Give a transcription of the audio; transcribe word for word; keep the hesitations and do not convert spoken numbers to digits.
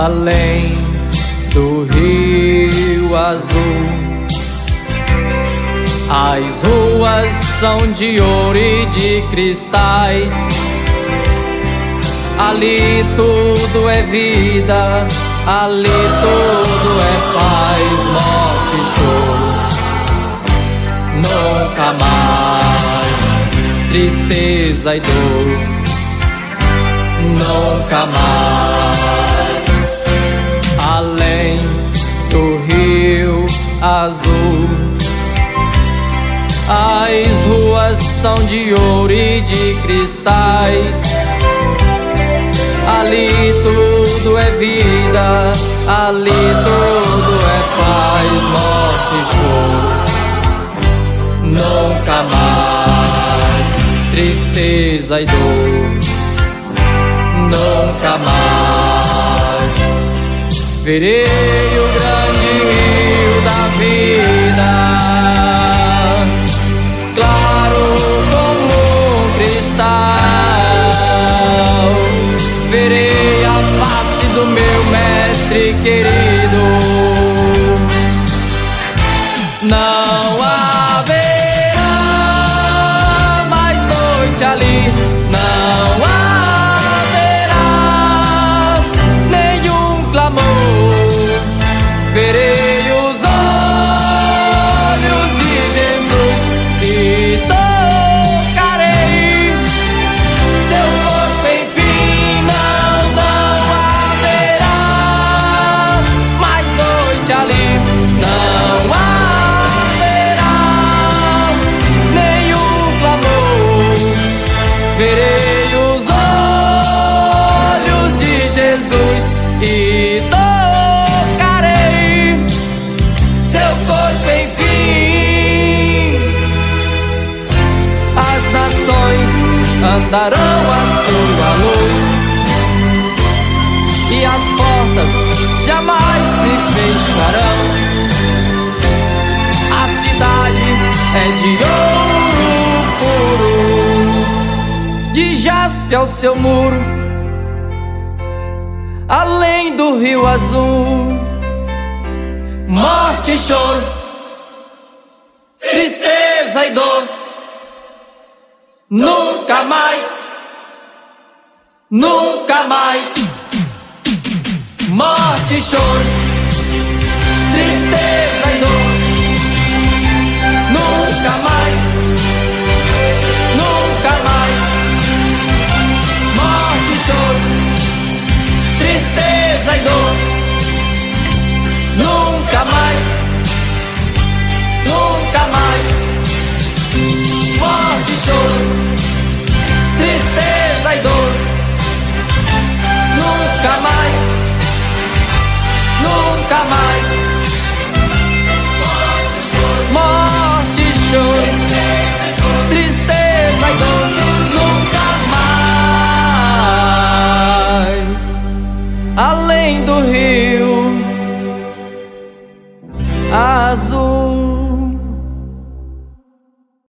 além do rio azul. As ruas são de ouro e de cristais. Ali tudo é vida, ali tudo é paz, morte e choro. Nunca mais tristeza e dor. Nunca mais. Além do rio azul, as ruas são de ouro e de cristais. Ali tudo é vida, ali tudo é paz, morte e choro. Nunca mais tristeza e dor. Nunca mais verei o grande rio da vida, claro como um cristal. Verei a face do meu mestre querido. Não haverá mais noite ali. Não haverá nenhum clamor. Verei os olhos de Jesus e tocarei seu corpo, enfim. Não, não haverá mais noite ali. Não haverá nenhum clamor. Verei os olhos de Jesus e tocarei seu corpo, enfim. As nações andarão à sua luz e as portas jamais se fecharão. A cidade é de ouro puro, de jaspe ao seu muro, além do rio azul. Morte e choro, tristeza e dor. Nunca mais, nunca mais. Morte e choro, tristeza